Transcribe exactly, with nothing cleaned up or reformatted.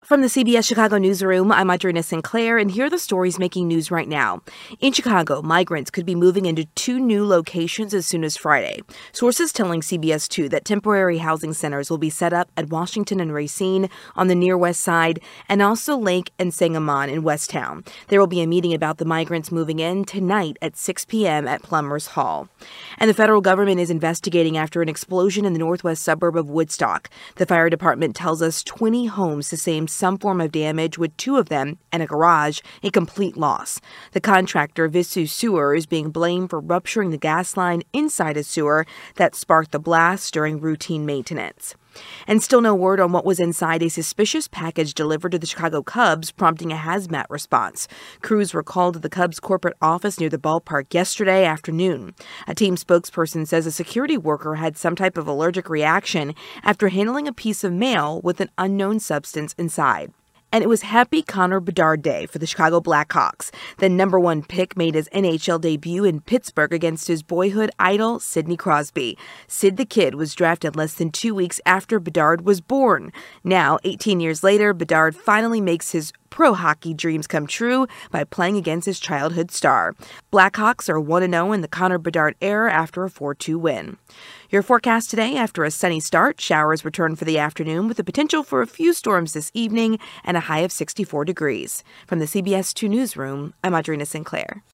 From the C B S Chicago newsroom, I'm Audrina Sinclair, and here are the stories making news right now. In Chicago, migrants could be moving into two new locations as soon as Friday. Sources telling C B S two that temporary housing centers will be set up at Washington and Racine on the near west side, and also Lake and Sangamon in Westtown. There will be a meeting about the migrants moving in tonight at six p.m. at Plumbers Hall. And the federal government is investigating after an explosion in the northwest suburb of Woodstock. The fire department tells us twenty homes sustained some form of damage, with two of them and a garage a complete loss. The contractor, Visu Sewer, is being blamed for rupturing the gas line inside a sewer that sparked the blast during routine maintenance. And still no word on what was inside a suspicious package delivered to the Chicago Cubs, prompting a hazmat response. Crews were called to the Cubs' corporate office near the ballpark yesterday afternoon. A team spokesperson says a security worker had some type of allergic reaction after handling a piece of mail with an unknown substance inside. And it was Happy Connor Bedard Day for the Chicago Blackhawks. The number one pick made his N H L debut in Pittsburgh against his boyhood idol, Sidney Crosby. Sid the Kid was drafted less than two weeks after Bedard was born. Now, eighteen years later, Bedard finally makes his pro hockey dreams come true by playing against his childhood star. Blackhawks are one and oh in the Connor Bedard era after a four two win. Your forecast today: after a sunny start, showers return for the afternoon with the potential for a few storms this evening and a high of sixty-four degrees. From the C B S two Newsroom, I'm Audrina Sinclair.